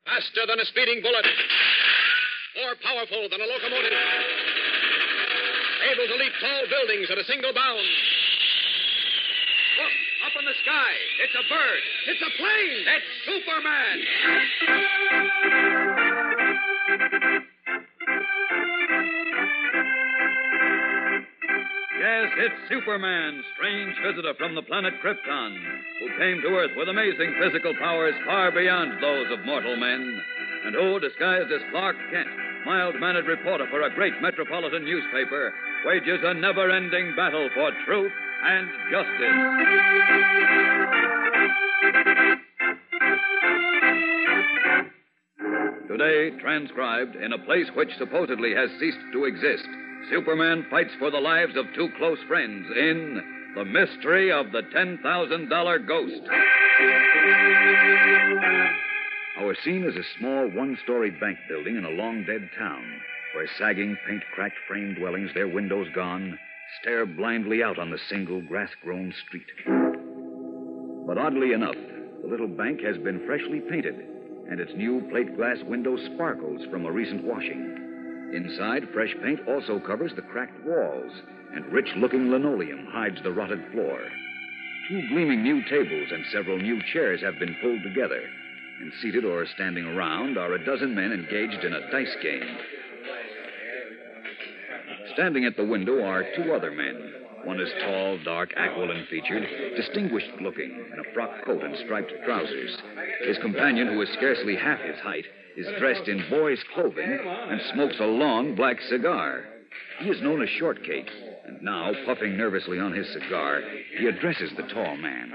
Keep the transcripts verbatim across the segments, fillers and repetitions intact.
Faster than a speeding bullet. More powerful than a locomotive. Able to leap tall buildings at a single bound. Look, up in the sky. It's a bird. It's a plane. It's Superman. Yes, it's Superman, strange visitor from the planet Krypton, who came to Earth with amazing physical powers far beyond those of mortal men, and who, disguised as Clark Kent, mild-mannered reporter for a great metropolitan newspaper, wages a never-ending battle for truth and justice. Today, transcribed in a place which supposedly has ceased to exist, Superman fights for the lives of two close friends in The Mystery of the ten thousand dollar Ghost. Our scene is a small one-story bank building in a long-dead town where sagging, paint-cracked frame dwellings, their windows gone, stare blindly out on the single grass-grown street. But oddly enough, the little bank has been freshly painted, and its new plate-glass window sparkles from a recent washing. Inside, fresh paint also covers the cracked walls, and rich-looking linoleum hides the rotted floor. Two gleaming new tables and several new chairs have been pulled together, and seated or standing around are a dozen men engaged in a dice game. Standing at the window are two other men. One is tall, dark, aquiline-featured, distinguished-looking, in a frock coat and striped trousers. His companion, who is scarcely half his height, is dressed in boy's clothing and smokes a long black cigar. He is known as Shortcake, and now, puffing nervously on his cigar, he addresses the tall man.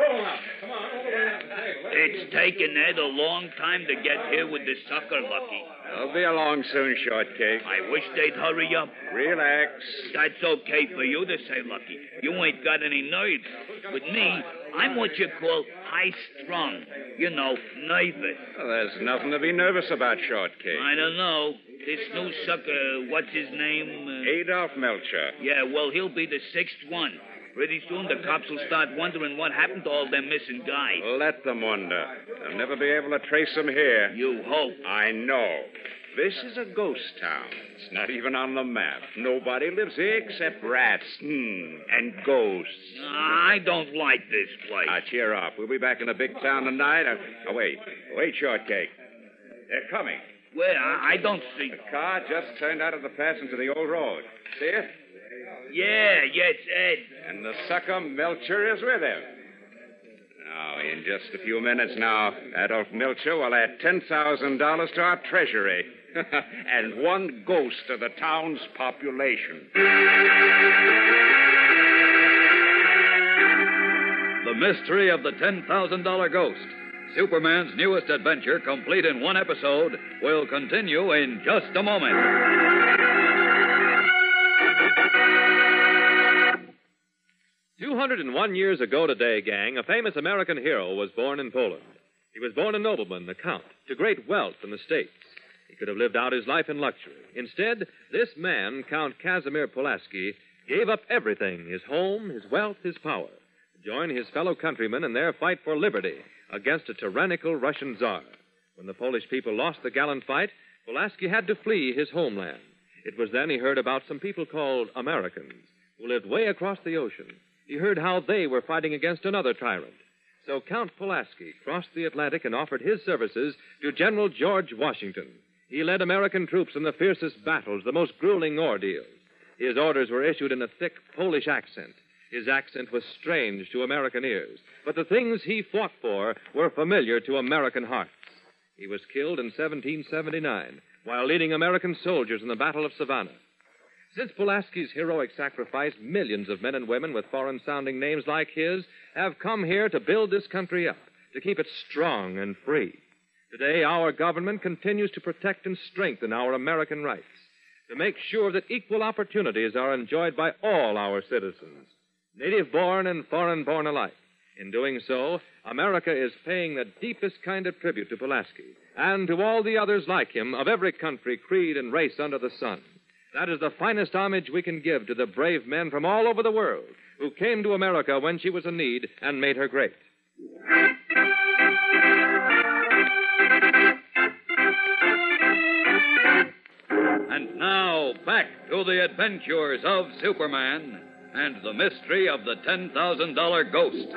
It's taken Ed a long time to get here with the sucker, Lucky. I'll be along soon, Shortcake. I wish they'd hurry up. Relax. That's okay for you to say, Lucky. You ain't got any nerves. With me, I'm what you call high-strung. You know, nervous. Well, there's nothing to be nervous about, Shortcake. I don't know. This new sucker, what's his name? Uh... Adolf Melcher. Yeah, well, he'll be the sixth one. Pretty soon the cops will start wondering what happened to all them missing guys. Let them wonder. They'll never be able to trace them here. You hope. I know. This is a ghost town. It's not even on the map. Nobody lives here except rats hmm, and ghosts. I don't like this place. Now, cheer up. We'll be back in the big town tonight. Oh, oh wait. Wait, Shortcake. They're coming. Where? I, I don't see. The car just turned out of the pass into the old road. See it? Yeah, yeah, it's Ed. And the sucker Melcher is with him. Now, in just a few minutes now, Adolf Melcher will add ten thousand dollars to our treasury. And one ghost to the town's population. The Mystery of the ten thousand dollar Ghost. Superman's newest adventure, complete in one episode, will continue in just a moment. two hundred one years ago today, gang, a famous American hero was born in Poland. He was born a nobleman, a count, to great wealth in the States. He could have lived out his life in luxury. Instead, this man, Count Casimir Pulaski, gave up everything, his home, his wealth, his power, to join his fellow countrymen in their fight for liberty against a tyrannical Russian Tsar. When the Polish people lost the gallant fight, Pulaski had to flee his homeland. It was then he heard about some people called Americans who lived way across the ocean. He heard how they were fighting against another tyrant. So Count Pulaski crossed the Atlantic and offered his services to General George Washington. He led American troops in the fiercest battles, the most grueling ordeals. His orders were issued in a thick Polish accent. His accent was strange to American ears, but the things he fought for were familiar to American hearts. He was killed in seventeen seventy-nine while leading American soldiers in the Battle of Savannah. Since Pulaski's heroic sacrifice, millions of men and women with foreign-sounding names like his have come here to build this country up, to keep it strong and free. Today, our government continues to protect and strengthen our American rights, to make sure that equal opportunities are enjoyed by all our citizens, native-born and foreign-born alike. In doing so, America is paying the deepest kind of tribute to Pulaski and to all the others like him of every country, creed, and race under the sun. That is the finest homage we can give to the brave men from all over the world who came to America when she was in need and made her great. back to the adventures of Superman and the mystery of the ten thousand dollars ghost.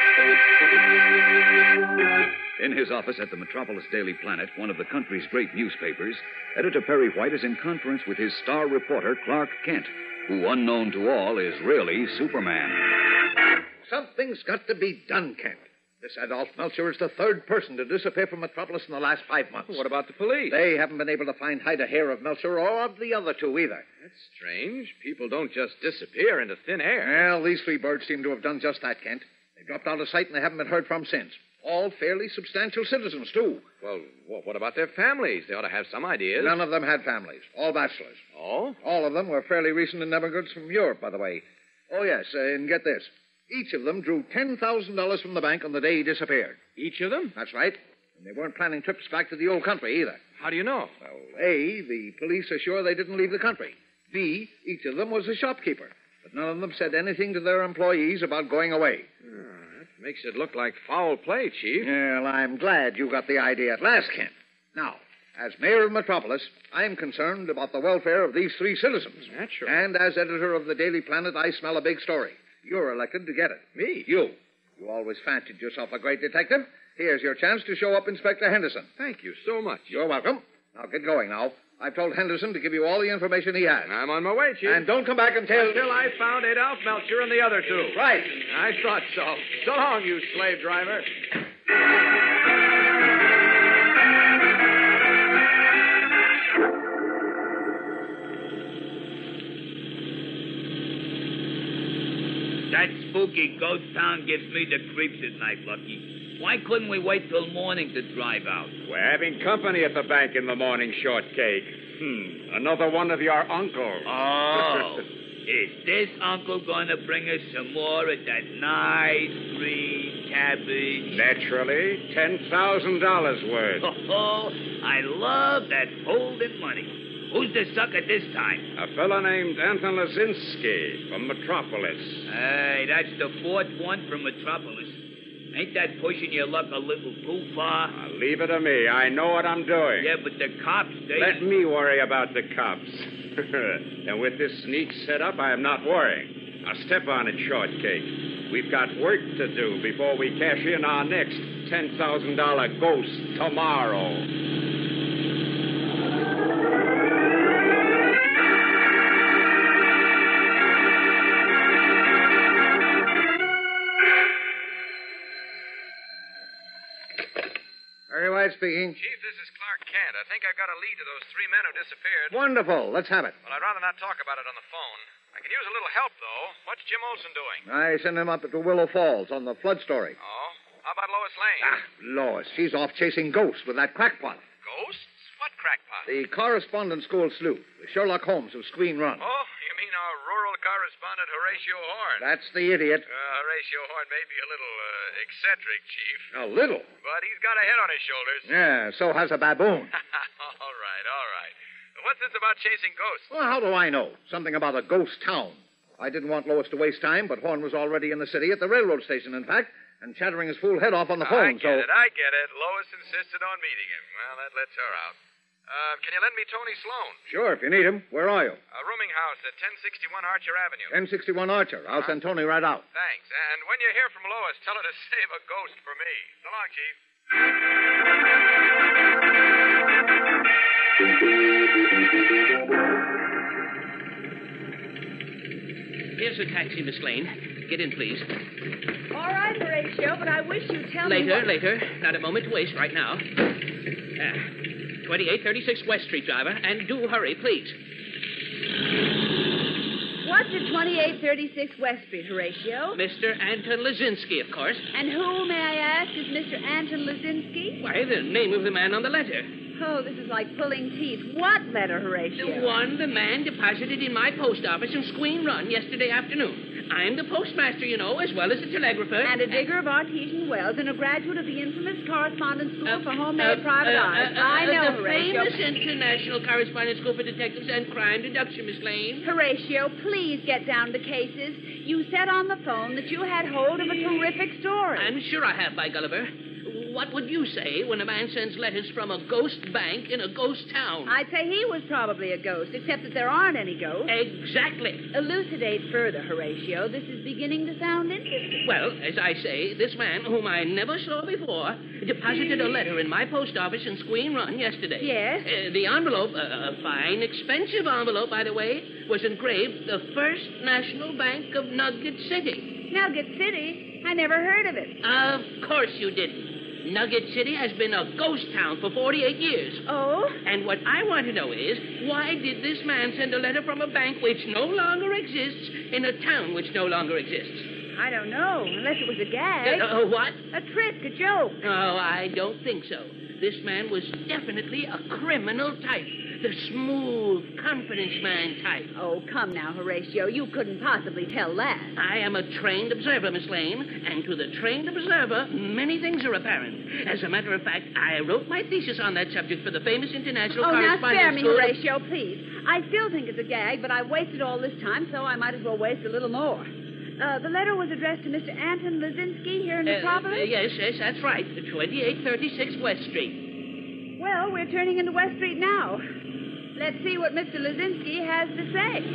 In his office at the Metropolis Daily Planet, one of the country's great newspapers, Editor Perry White is in conference with his star reporter, Clark Kent, who, unknown to all, is really Superman. Something's got to be done, Kent. This Adolph Melcher is the third person to disappear from Metropolis in the last five months. What about the police? They haven't been able to find hide or hair of Melcher or of the other two either. That's strange. People don't just disappear into thin air. Well, these three birds seem to have done just that, Kent. They dropped out of sight and they haven't been heard from since. All fairly substantial citizens, too. Well, wh- what about their families? They ought to have some ideas. None of them had families. All bachelors. Oh? All of them were fairly recent immigrants from Europe, by the way. Oh, yes, uh, and get this. Each of them drew ten thousand dollars from the bank on the day he disappeared. Each of them? That's right. And they weren't planning trips back to the old country either. How do you know? Well, A, the police are sure they didn't leave the country. B, each of them was a shopkeeper. But none of them said anything to their employees about going away. Oh, that makes it look like foul play, Chief. Well, I'm glad you got the idea at last, Kent. Now, as mayor of Metropolis, I'm concerned about the welfare of these three citizens. Naturally. And as editor of the Daily Planet, I smell a big story. You're elected to get it. Me? You. You always fancied yourself a great detective. Here's your chance to show up Inspector Henderson. Thank you so much. You're welcome. Now, get going now. I've told Henderson to give you all the information he has. I'm on my way, Chief. And don't come back until... Until I found Adolph Melcher and the other two. Right. I thought so. So long, you slave driver. That spooky ghost town gives me the creeps at night, Lucky. Why couldn't we wait till morning to drive out? We're having company at the bank in the morning, Shortcake. Hmm, another one of your uncles. Oh, is this uncle going to bring us some more of that nice green cabbage? Naturally, ten thousand dollars worth. Oh, I love that folding money. Who's the sucker this time? A fellow named Anton Lazinski from Metropolis. Hey, that's the fourth one from Metropolis. Ain't that pushing your luck a little too far? Now, leave it to me. I know what I'm doing. Yeah, but the cops, they... Let me worry about the cops. And with this sneak set up, I am not worrying. Now, step on it, Shortcake. We've got work to do before we cash in our next ten thousand dollars ghost tomorrow. Speaking. Chief, this is Clark Kent. I think I've got a lead to those three men who disappeared. Wonderful. Let's have it. Well, I'd rather not talk about it on the phone. I can use a little help, though. What's Jim Olson doing? I sent him up to Willow Falls on the flood story. Oh? How about Lois Lane? Ah, Lois. She's off chasing ghosts with that crackpot. Ghosts? What crackpot? The correspondence school sleuth, the Sherlock Holmes of Screen Run. Oh, you mean our rural correspondent, Horatio Horn? That's the idiot. Uh, Horatio Horn may be a little uh, eccentric, Chief. A little. But he's got a head on his shoulders. Yeah, so has a baboon. all right, all right. What's this about chasing ghosts? Well, how do I know? Something about a ghost town. I didn't want Lois to waste time, but Horn was already in the city, at the railroad station, in fact, and chattering his fool head off on the phone, I get so... it, I get it. Lois insisted on meeting him. Well, that lets her out. Uh, can you lend me Tony Sloan? Sure, if you need him. Where are you? A rooming house at ten sixty-one Archer Avenue. ten sixty-one Archer. I'll send Tony right out. Thanks. And when you hear from Lois, tell her to save a ghost for me. So long, Chief. Here's a taxi, Miss Lane. Get in, please. All right, Horatio, but I wish you'd tell me Later, what... later. Not a moment to waste right now. Ah, twenty-eight thirty-six West Street, driver. And do hurry, please. What's at twenty-eight thirty-six West Street, Horatio? Mister Anton Lazinski, of course. And who, may I ask, is Mister Anton Lazinski? Why, the name of the man on the letter. Oh, this is like pulling teeth. What letter, Horatio? The one the man deposited in my post office in Squeen Run yesterday afternoon. I'm the postmaster, you know, as well as a telegrapher. And a digger of artesian wells and a graduate of the infamous Correspondence School Uh, for Homemade uh, Private uh, Eyes. uh, uh, I know, the Horatio. famous International Correspondence School for Detectives and Crime Deduction, Miss Lane. Horatio, please get down to cases. You said on the phone that you had hold of a terrific story. I'm sure I have, by Gulliver. what would you say when a man sends letters from a ghost bank in a ghost town? I'd say he was probably a ghost, except that there aren't any ghosts. Exactly. Elucidate further, Horatio. This is beginning to sound interesting. Well, as I say, this man, whom I never saw before, deposited a letter in my post office in Squeen Run yesterday. Yes? Uh, the envelope, uh, a fine, expensive envelope, by the way, was engraved the First National Bank of Nugget City. Nugget City? I never heard of it. Of course you didn't. Nugget City has been a ghost town for forty-eight years. Oh? And what I want to know is, why did this man send a letter from a bank which no longer exists in a town which no longer exists? I don't know, unless it was a gag. Uh, uh, what? A trick, a joke. Oh, I don't think so. This man was definitely a criminal type. The smooth, confidence man type. Oh, come now, Horatio. You couldn't possibly tell that. I am a trained observer, Miss Lane, and to the trained observer, many things are apparent. As a matter of fact, I wrote my thesis on that subject for the famous International Oh, now Correspondence spare me, School. Horatio, please. I still think it's a gag, but I've wasted all this time, so I might as well waste a little more. Uh, the letter was addressed to Mister Anton Lazinski here in Uh, Metropolis? uh, yes, yes, that's right. twenty-eight thirty-six West Street. Well, we're turning into West Street now. Let's see what Mister Lazinski has to say.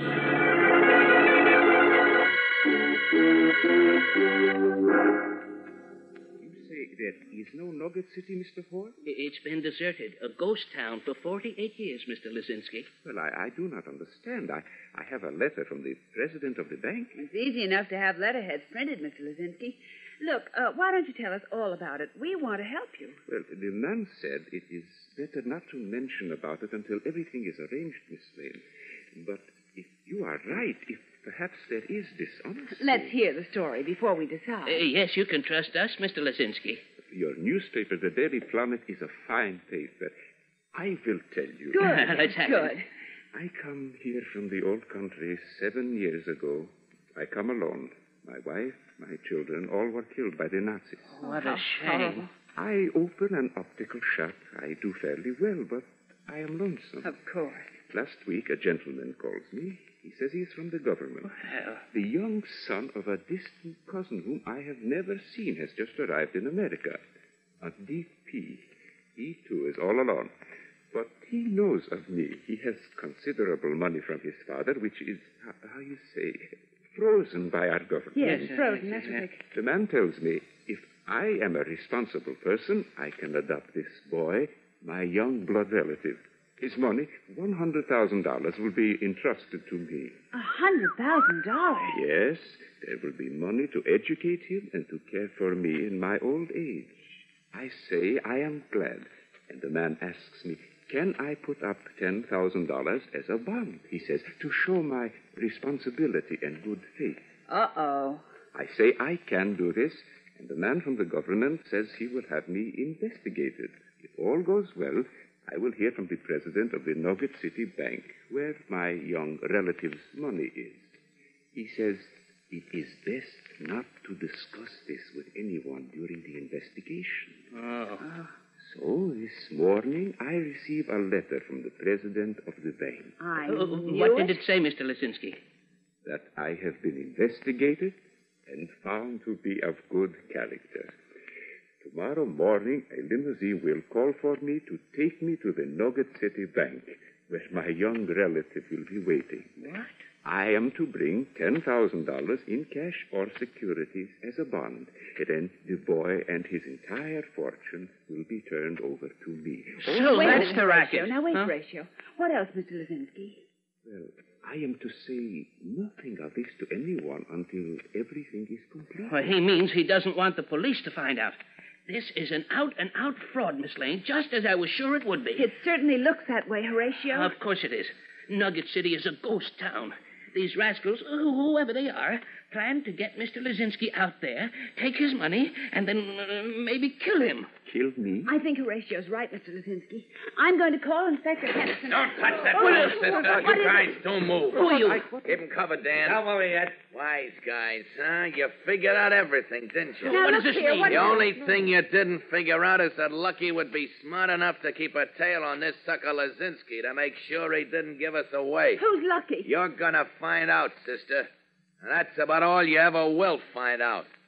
You say there is no Nugget City, Mister Ford? It's been deserted, a ghost town for forty-eight years, Mister Lazinski. Well, I, I do not understand. I, I have a letter from the president of the bank. It's easy enough to have letterheads printed, Mister Lazinski. Look, uh, why don't you tell us all about it? We want to help you. Well, the man said it is better not to mention about it until everything is arranged, Miss Lane. But if you are right, if perhaps there is dishonesty... Let's hear the story before we decide. Uh, yes, you can trust us, Mister Lazinski. Your newspaper, the Daily Planet, is a fine paper. I will tell you. Good, Let's have it. good. I come here from the old country seven years ago. I come alone. My wife, my children, all were killed by the Nazis. What a shame. I open an optical shop. I do fairly well, but I am lonesome. Of course. Last week, a gentleman calls me. He says he's from the government. Well, The young son of a distant cousin whom I have never seen has just arrived in America. A D P. He, too, is all alone. But he knows of me. He has considerable money from his father, which is, how, how you say, frozen by our government. Yes, Yes, frozen, yes, that's yes. right. The man tells me if I am a responsible person, I can adopt this boy, my young blood relative. His money, one hundred thousand dollars, will be entrusted to me. A hundred thousand dollars? Yes, there will be money to educate him and to care for me in my old age. I say I am glad. And the man asks me, can I put up ten thousand dollars as a bond, he says, to show my responsibility and good faith. Uh-oh. I say I can do this, and the man from the government says he will have me investigated. If all goes well, I will hear from the president of the Nugget City Bank where my young relative's money is. He says it is best not to discuss this with anyone during the investigation. oh. So this morning I receive a letter from the president of the bank I Uh, knew what it. did it say, Mister Lazinski? that I have been investigated and found to be of good character. Tomorrow morning, a limousine will call for me to take me to the Nugget City Bank, where my young relative will be waiting. What? I am to bring ten thousand dollars in cash or securities as a bond. And then the boy and his entire fortune will be turned over to me. So Wait a that's minute, the Horatio. racket. Now, wait, huh? Horatio. What else, Mister Lazinski? Well, I am to say nothing of this to anyone until everything is complete. Well, he means he doesn't want the police to find out. This is an out-and-out fraud, Miss Lane, just as I was sure it would be. It certainly looks that way, Horatio. Of course it is. Nugget City is a ghost town. These rascals, who- whoever they are, plan to get Mister Lazinski out there, take his money, and then uh, maybe kill him. Kill me? I think Horatio's right, Mister Lazinski. I'm going to call Inspector Henderson. Don't touch that Oh, phone, what- sister. what You is guys it? don't move. Who are you? Keep him covered, Dan. Don't worry yet. Wise guys, huh? You figured out everything, didn't you? Now, What look does this here, mean? what The is only it? thing you didn't figure out is that Lucky would be smart enough to keep a tail on this sucker Lazinski to make sure he didn't give us away. Who's lucky? You're gonna find out, sister. And that's about all you ever will find out.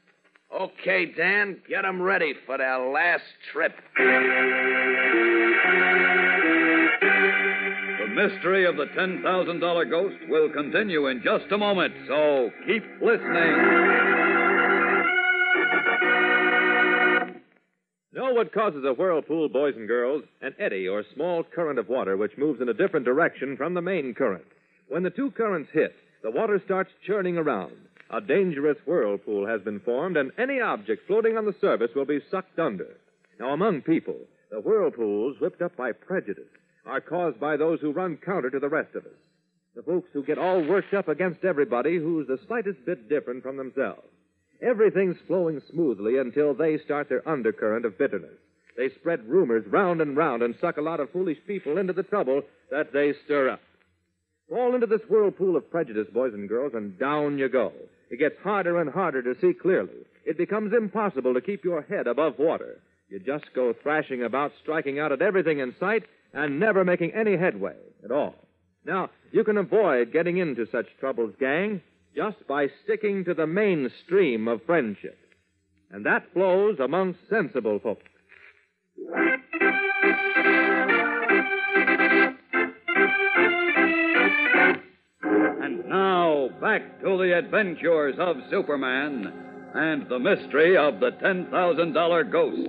Okay, Dan, get 'em ready for their last trip. The mystery of the ten thousand dollars ghost will continue in just a moment, so keep listening. Know what causes a whirlpool, boys and girls? An eddy or small current of water which moves in a different direction from the main current. When the two currents hit, the water starts churning around. A dangerous whirlpool has been formed, and any object floating on the surface will be sucked under. Now, among people, the whirlpools, whipped up by prejudice, are caused by those who run counter to the rest of us. The folks who get all worked up against everybody who's the slightest bit different from themselves. Everything's flowing smoothly until they start their undercurrent of bitterness. They spread rumors round and round and suck a lot of foolish people into the trouble that they stir up. Fall into this whirlpool of prejudice, boys and girls, and down you go. It gets harder and harder to see clearly. It becomes impossible to keep your head above water. You just go thrashing about, striking out at everything in sight, and never making any headway at all. Now, you can avoid getting into such troubles, gang, just by sticking to the main stream of friendship. And that flows amongst sensible folks. And now, back to the adventures of Superman and the mystery of the ten thousand dollars ghost.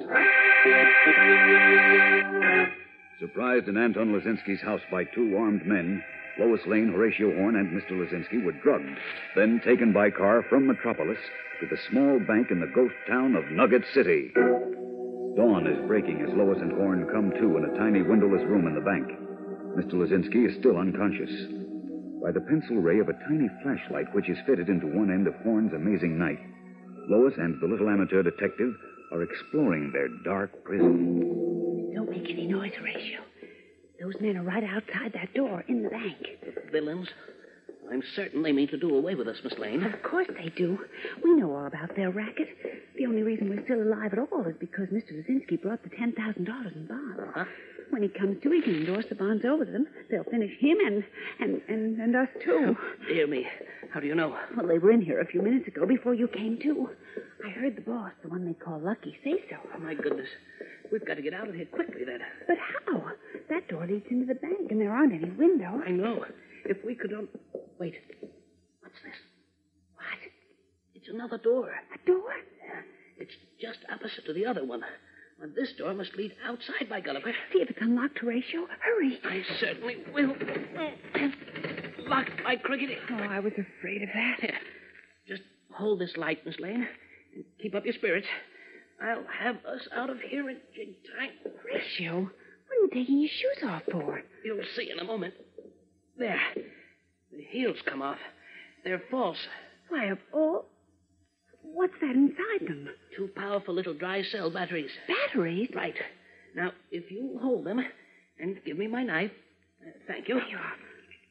Surprised in Anton Lazinski's house by two armed men, Lois Lane, Horatio Horn, and Mister Lazinski were drugged, then taken by car from Metropolis to the small bank in the ghost town of Nugget City. Dawn is breaking as Lois and Horn come to in a tiny windowless room in the bank. Mister Lazinski is still unconscious. By the pencil ray of a tiny flashlight which is fitted into one end of Horn's amazing knife, Lois and the little amateur detective are exploring their dark prison. Don't make any noise, Horatio. Those men are right outside that door in the bank. Villains. I'm certain they mean to do away with us, Miss Lane. Of course they do. We know all about their racket. The only reason we're still alive at all is because Mister Lazinski brought the ten thousand dollars in bonds. Uh-huh. When he comes to, he can endorse the bonds over to them. They'll finish him and, and, and, and us, too. Dear me. How do you know? Well, they were in here a few minutes ago before you came to. I heard the boss, the one they call Lucky, say so. Oh, my goodness. We've got to get out of here quickly, then. But how? That door leads into the bank, and there aren't any windows. I know. If we could... Um... Wait. What's this? What? It's another door. A door? Yeah. It's just opposite to the other one. And this door must lead outside, by Gulliver. See if it's unlocked, Horatio. Hurry. I certainly will. Locked, by crickety. Oh, I was afraid of that. Here. Just hold this light, Miss Lane, and keep up your spirits. I'll have us out of here in jig time. Horatio, what are you taking your shoes off for? You'll see in a moment. There. The heels come off. They're false. Why, of all... What's that inside them? Two powerful little dry cell batteries. Batteries? Right. Now, if you hold them and give me my knife. Uh, thank you. There you are.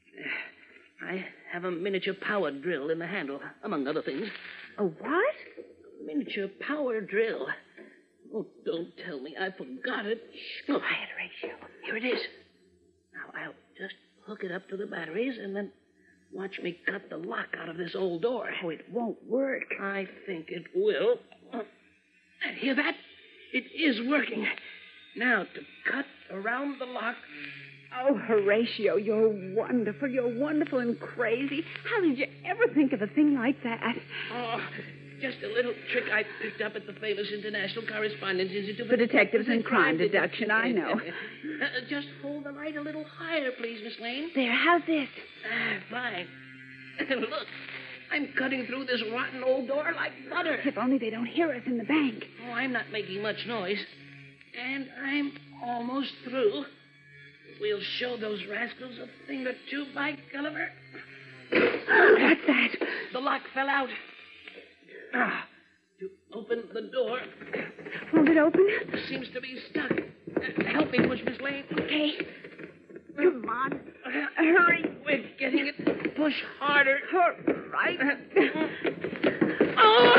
Uh, I have a miniature power drill in the handle, among other things. A what? A miniature power drill. Oh, don't tell me I forgot it. Shh, quiet, Horatio. Here it is. Now, I'll just hook it up to the batteries and then watch me cut the lock out of this old door. Oh, it won't work. I think it will. Uh, hear that? It is working. Now, to cut around the lock. Oh, Horatio, you're wonderful. You're wonderful and crazy. How did you ever think of a thing like that? Oh, just a little trick I picked up at the famous International Correspondence Institute for Detectives and Crime Deduction, I know. Uh, just hold the light a little higher, please, Miss Lane. There, how's this? Ah, fine. Look, I'm cutting through this rotten old door like butter. If only they don't hear us in the bank. Oh, I'm not making much noise. And I'm almost through. We'll show those rascals a thing or two, by Gulliver. What's that? The lock fell out. Ah, to open the door. Won't it open? Seems to be stuck. Uh, help me push, Miss Lane. Okay. Come on. Uh, hurry. We're getting it. Push harder. All right. Oh!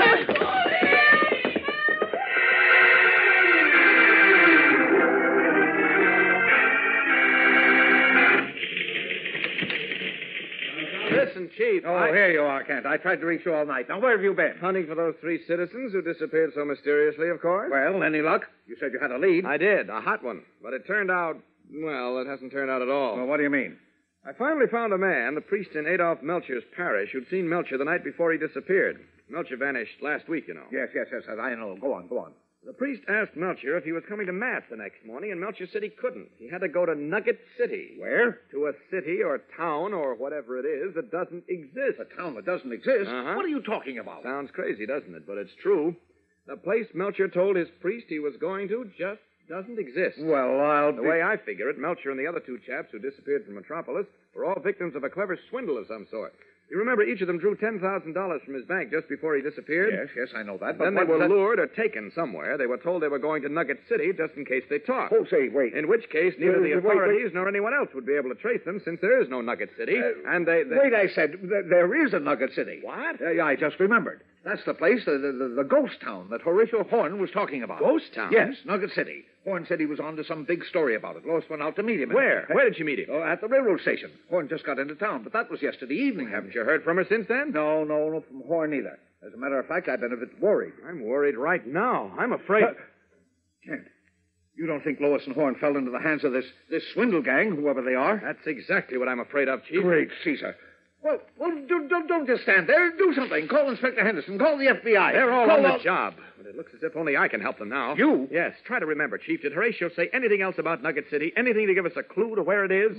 Listen Listen, Chief. Oh, I... here you are, Kent. I tried to reach you all night. Now, where have you been? Hunting for those three citizens who disappeared so mysteriously, of course. Well, any luck? You said you had a lead. I did, a hot one. But it turned out, well, it hasn't turned out at all. Well, what do you mean? I finally found a man, the priest in Adolf Melcher's parish, who'd seen Melcher the night before he disappeared. Melcher vanished last week, you know. Yes, yes, yes, yes, I know. Go on, go on. The priest asked Melcher if he was coming to Mass the next morning, and Melcher said he couldn't. He had to go to Nugget City. Where? To a city or town or whatever it is that doesn't exist. A town that doesn't exist? Uh-huh. What are you talking about? Sounds crazy, doesn't it? But it's true. The place Melcher told his priest he was going to just doesn't exist. Well, I'll... The way I figure it, Melcher and the other two chaps who disappeared from Metropolis were all victims of a clever swindle of some sort. You remember each of them drew ten thousand dollars from his bank just before he disappeared? Yes, yes, I know that. But then they what were that... lured or taken somewhere. They were told they were going to Nugget City just in case they talked. Oh, say, wait. In which case, neither Uh, the wait, wait. authorities nor anyone else would be able to trace them since there is no Nugget City. Uh, and they, they... Wait, I said, th- there is a Nugget City. What? Uh, I just remembered. That's the place, the, the, the ghost town that Horatio Horn was talking about. Ghost town? Yes, Nugget City. Horn said he was on to some big story about it. Lois went out to meet him. Where? Where did you meet him? Oh, at the railroad station. Horn just got into town, but that was yesterday evening. Haven't you heard from her since then? No, no, no, from Horn either. As a matter of fact, I've been a bit worried. I'm worried right now. I'm afraid... Uh, Kent, you don't think Lois and Horn fell into the hands of this, this swindle gang, whoever they are? That's exactly what I'm afraid of, Chief. Great Caesar. Well, well, do, don't, don't just stand there. Do something. Call Inspector Henderson. Call the F B I. They're all Call on the all... job. But it looks as if only I can help them now. You? Yes. Try to remember, Chief. Did Horatio say anything else about Nugget City? Anything to give us a clue to where it is?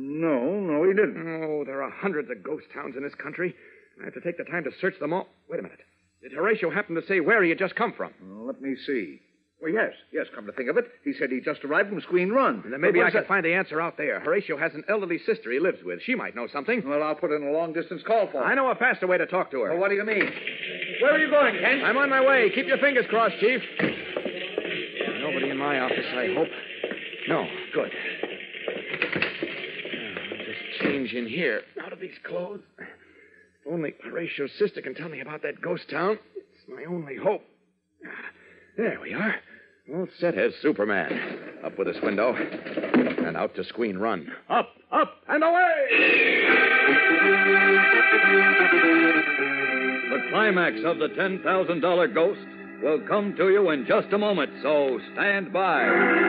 No, no, he didn't. Oh, there are hundreds of ghost towns in this country. I have to take the time to search them all. Wait a minute. Did Horatio happen to say where he had just come from? Well, let me see. Well, yes, yes, come to think of it. He said he just arrived from Squeen Run. Then maybe But I what's can that- find the answer out there. Horatio has an elderly sister he lives with. She might know something. Well, I'll put in a long-distance call for him. I know a faster way to talk to her. Well, what do you mean? Where are you going, Kent? I'm on my way. Keep your fingers crossed, Chief. Nobody in my office, I hope. No, good. Now, I'll just change in here out of these clothes. If only Horatio's sister can tell me about that ghost town. It's my only hope. There we are. All set as Superman. Up with this window. And out to Squeen Run. Up, up, and away! The climax of the ten thousand dollars Ghost will come to you in just a moment, so stand by.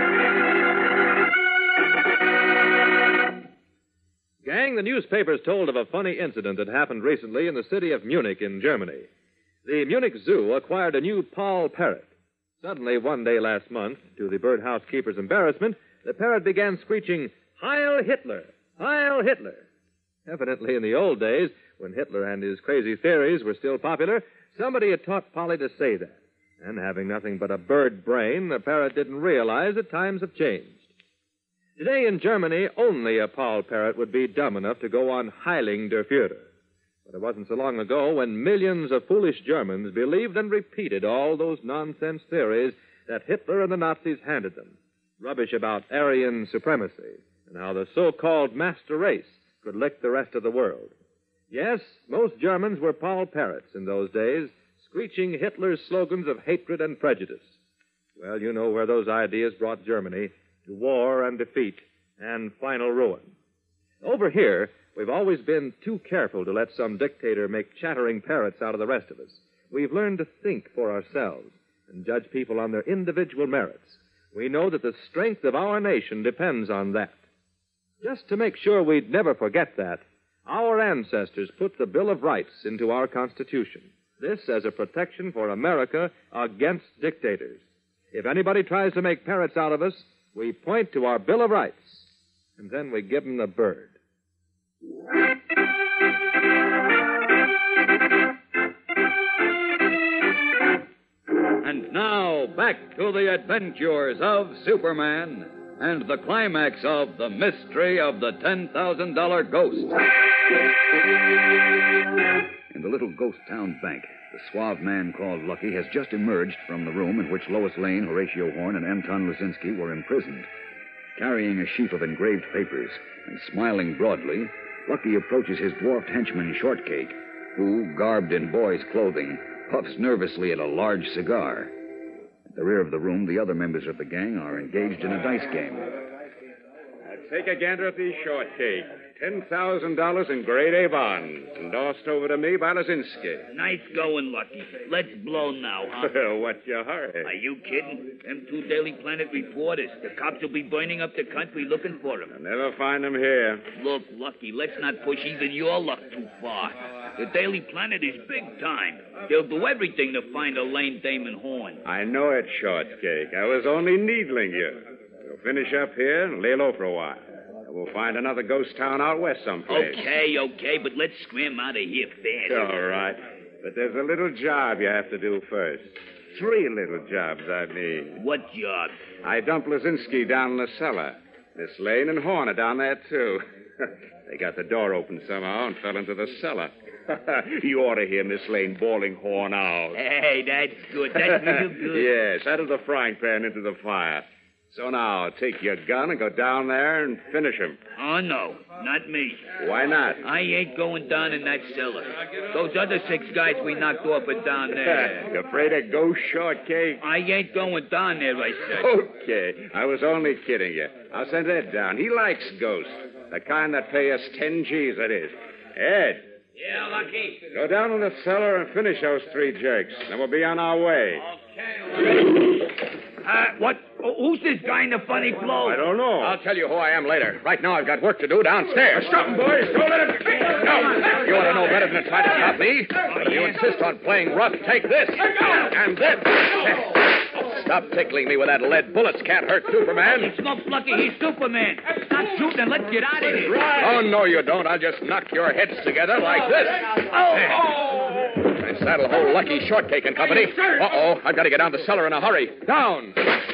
Gang, the newspapers told of a funny incident that happened recently in the city of Munich in Germany. The Munich Zoo acquired a new Paul parrot. Suddenly, one day last month, to the birdhouse keeper's embarrassment, the parrot began screeching, "Heil Hitler! Heil Hitler!" Evidently, in the old days, when Hitler and his crazy theories were still popular, somebody had taught Polly to say that. And having nothing but a bird brain, the parrot didn't realize that times have changed. Today in Germany, only a Paul parrot would be dumb enough to go on Heiling der Führer. But it wasn't so long ago when millions of foolish Germans believed and repeated all those nonsense theories that Hitler and the Nazis handed them. Rubbish about Aryan supremacy and how the so-called master race could lick the rest of the world. Yes, most Germans were Paul parrots in those days, screeching Hitler's slogans of hatred and prejudice. Well, you know where those ideas brought Germany, to war and defeat and final ruin. Over here, we've always been too careful to let some dictator make chattering parrots out of the rest of us. We've learned to think for ourselves and judge people on their individual merits. We know that the strength of our nation depends on that. Just to make sure we'd never forget that, our ancestors put the Bill of Rights into our Constitution. This as a protection for America against dictators. If anybody tries to make parrots out of us, we point to our Bill of Rights, and then we give them the bird. And now, back to the adventures of Superman and the climax of the mystery of the ten thousand dollars Ghost. In the little ghost town bank, the suave man called Lucky has just emerged from the room in which Lois Lane, Horatio Horn, and Anton Lazinski were imprisoned. Carrying a sheaf of engraved papers and smiling broadly, Lucky approaches his dwarfed henchman, Shortcake, who, garbed in boy's clothing, puffs nervously at a large cigar. At the rear of the room, the other members of the gang are engaged in a dice game. That's take a gander at the shortcake. Ten thousand dollars in grade A bonds, endorsed over to me by Lazinski. Nice going, Lucky. Let's blow now, huh? Well, what's your hurry? Are you kidding? Them two Daily Planet reporters. The cops will be burning up the country looking for them. I'll never find them here. Look, Lucky, let's not push even your luck too far. The Daily Planet is big time. They'll do everything to find a lame Damon Horn. I know it, Shortcake. I was only needling you. We'll finish up here and lay low for a while. We'll find another ghost town out west someplace. Okay, okay, but let's scram out of here fast. All right. But there's a little job you have to do first. Three little jobs, I mean. What job? I dumped Lazinski down in the cellar. Miss Lane and Horn are down there, too. They got the door open somehow and fell into the cellar. You ought to hear Miss Lane bawling Horn out. Hey, that's good. That's real good. Yes, out of the frying pan into the fire. So now, take your gun and go down there and finish him. Oh, no, not me. Why not? I ain't going down in that cellar. Those other six guys we knocked off are down there. You afraid of ghost, Shortcake? I ain't going down there, I said. Okay, I was only kidding you. I'll send Ed down. He likes ghosts. The kind that pay us ten G's, that is. Ed. Yeah, Lucky. Go down in the cellar and finish those three jerks. Then we'll be on our way. Okay. Uh, what? Who's this guy in the funny clothes? I don't know. I'll tell you who I am later. Right now, I've got work to do downstairs. Stop him, boys. Don't let him... No, you ought to know better than to try to stop me. But if you insist on playing rough, take this. And this. Stop tickling me with that lead. Bullets can't hurt Superman. It's not Lucky. He's Superman. Stop shooting and let's get out of here. Oh, no, you don't. I'll just knock your heads together like this. Oh, oh. And saddle hold Lucky, Shortcake and Company. Uh-oh, I've got to get down the cellar in a hurry. Down.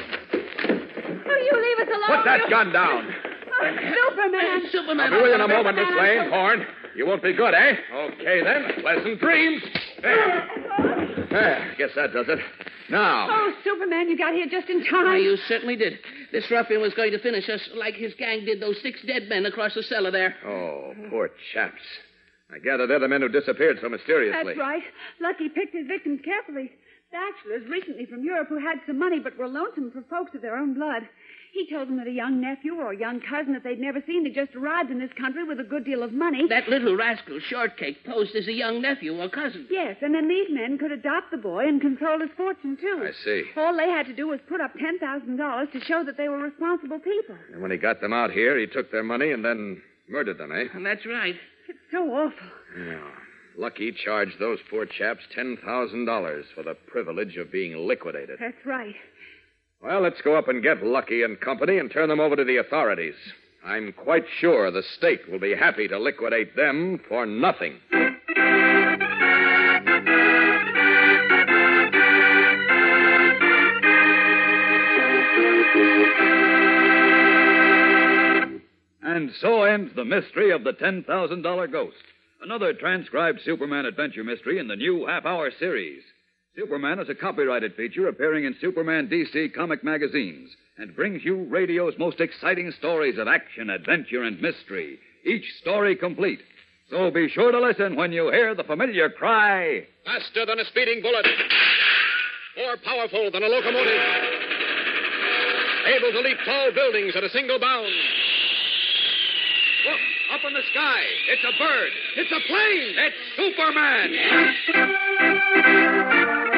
Will you leave us alone? Put that gun down. Oh, Superman. Superman. I'll be with you in a moment, Miss Lane. Horn. You won't be good, eh? Okay, then. Pleasant dreams. There. There. Guess that does it. Now. Oh, Superman, you got here just in time. Why, you certainly did. This ruffian was going to finish us like his gang did those six dead men across the cellar there. Oh, poor chaps. I gather they're the men who disappeared so mysteriously. That's right. Lucky picked his victims carefully. Bachelors recently from Europe who had some money but were lonesome for folks of their own blood. He told them that a young nephew or a young cousin that they'd never seen had just arrived in this country with a good deal of money. That little rascal, Shortcake, posed as a young nephew or cousin. Yes, and then these men could adopt the boy and control his fortune, too. I see. All they had to do was put up ten thousand dollars to show that they were responsible people. And when he got them out here, he took their money and then murdered them, eh? And that's right. It's so awful. Yeah. Lucky charged those poor chaps ten thousand dollars for the privilege of being liquidated. That's right. Well, let's go up and get Lucky and Company and turn them over to the authorities. I'm quite sure the state will be happy to liquidate them for nothing. And so ends the mystery of the ten thousand dollars ghost. Another transcribed Superman adventure mystery in the new half-hour series. Superman is a copyrighted feature appearing in Superman D C comic magazines and brings you radio's most exciting stories of action, adventure, and mystery, each story complete. So be sure to listen when you hear the familiar cry... Faster than a speeding bullet. More powerful than a locomotive. Able to leap tall buildings at a single bound. Look, up in the sky. It's a bird. It's a plane. It's Superman.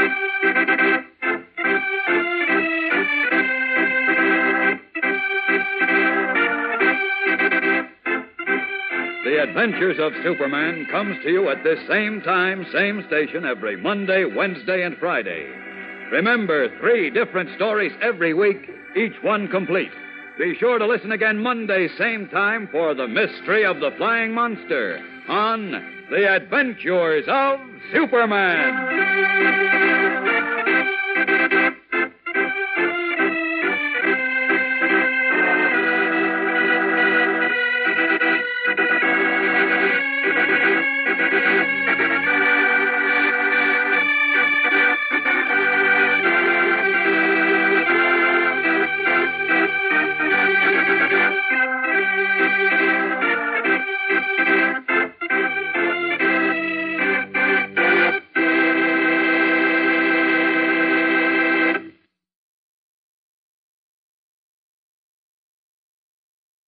The Adventures of Superman comes to you at this same time, same station every Monday, Wednesday, and Friday. Remember, three different stories every week, each one complete. Be sure to listen again Monday, same time, for The Mystery of the Flying Monster on The Adventures of Superman.